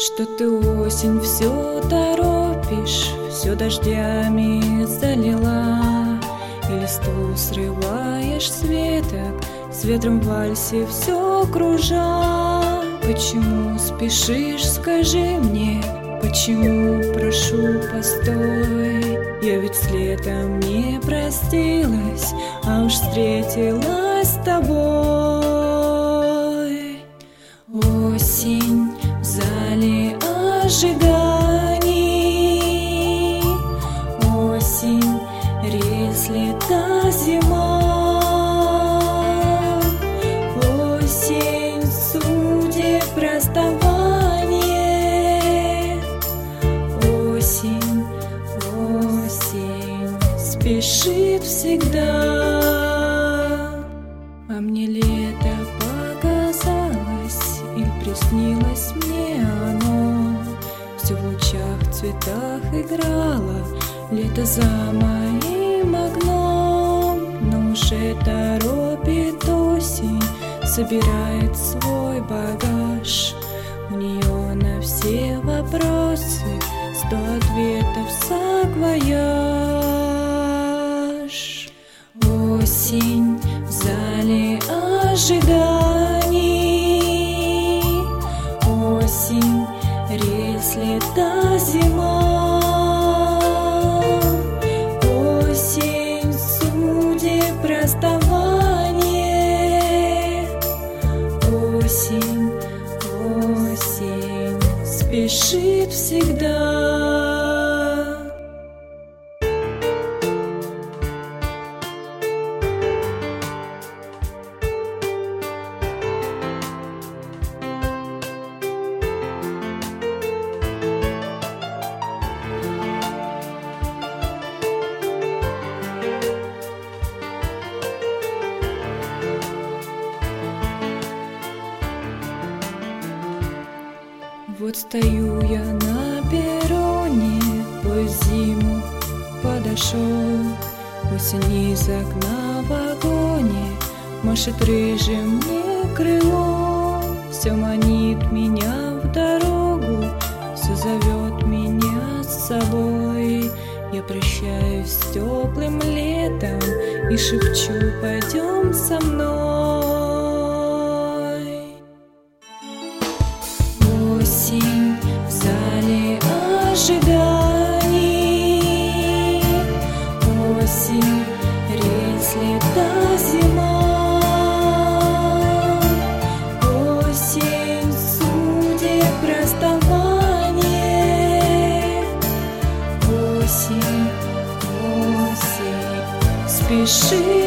Что ты, осень, все торопишь, все дождями залила, и листву срываешь с веток, с ветром в вальсе все кружа. Почему спешишь, скажи мне, почему, прошу, постой? Я ведь с летом не простилась, а уж встретилась с тобой. Осень в зале ожиданий, осень, рез, лета, зима, осень, судеб, расставание, осень, осень спешит всегда. А мне лето показалось, или приснилось мне оно, все в лучах, цветах играло лето за моим окном. Но уже торопит осень, собирает свой багаж. У нее на все вопросы 100 ответов саквояж. Осень в зале ожиданий, осень, рез, лета, зима, осень, судеб, расставание, осень, осень спешит всегда. Вот стою я на перроне, поезд зиму подошел, осень из окна в вагоне машет рыжим мне крыло. Все манит меня в дорогу, все зовет меня с собой. Я прощаюсь с теплым летом и шепчу: пойдем со мной. Осень в зале ожиданий, осень, рез, лета, зима, осень, судеб, расставание, осень, осень спешит